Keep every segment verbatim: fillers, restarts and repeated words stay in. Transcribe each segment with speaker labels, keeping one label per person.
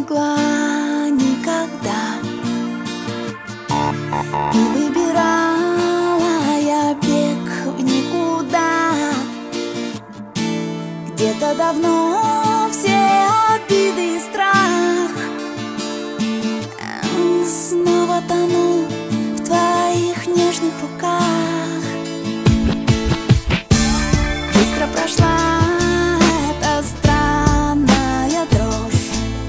Speaker 1: могла никогда. И выбирала я бег в никуда. Где-то давно все обиды и страх. Снова тону в твоих нежных руках. Быстро прошла эта странная дрожь.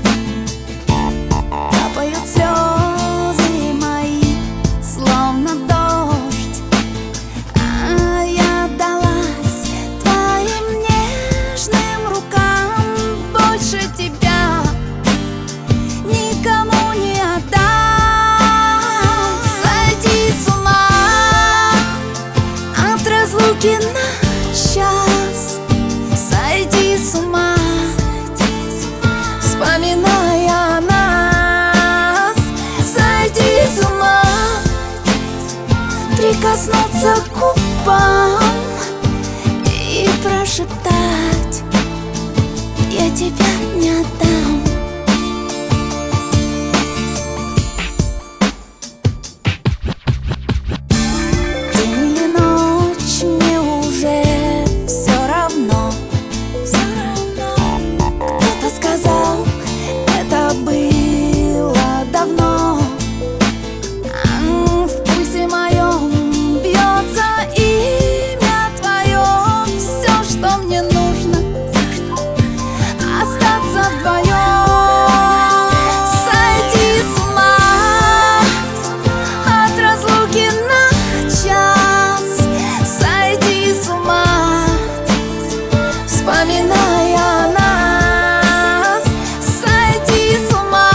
Speaker 1: Капают слезы мои, словно дождь. А я отдалась твоим нежным рукам. Больше тебя никому не отдам. Сойти с ума от разлуки на час. Сойти с ума, вспоминая нас. Сойти с ума, прикоснуться к губам и прошептать: я тебя не отдам. День или ночь, мне уже все равно. Кто-то сказал, это было давно. В пульсе моем бьется имя твое. Все, что мне нужно, остаться вдвоем. Сойти с ума от разлуки на час. Сойти с ума, вспоминая нас. Сойти с ума,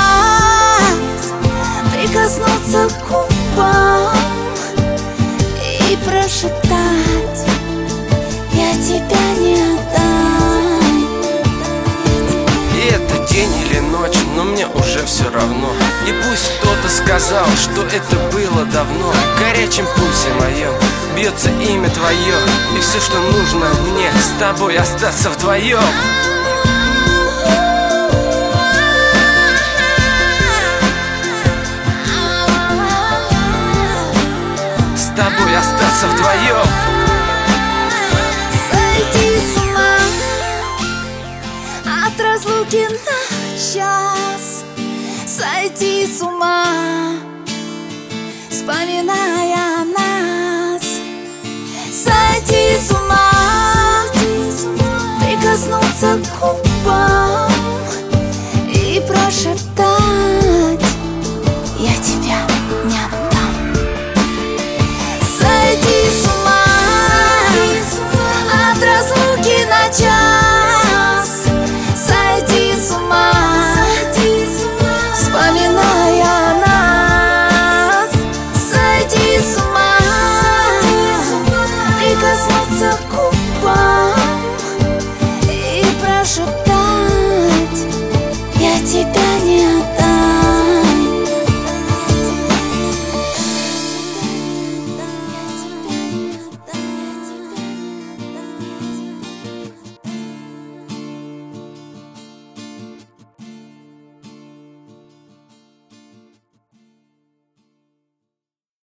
Speaker 1: прикоснуться к губам и прошептать: я тебя не отдам.
Speaker 2: И это день или ночь, но мне уже все равно. И пусть кто-то сказал, что это было давно. В горячем пульсе моем бьется имя твое. И все, что нужно мне, с тобой остаться вдвоем. С тобой остаться вдвоем.
Speaker 1: Сойти с ума от разлуки на час. Сойти с ума, вспоминая нас. Сойти с ума, прикоснуться к губам и прошептать: я тебя не отдам. Сойти с ума от разлуки на час. Сойти с ума, вспоминая нас. Сойти с ума, прикоснуться к губам и прошептать: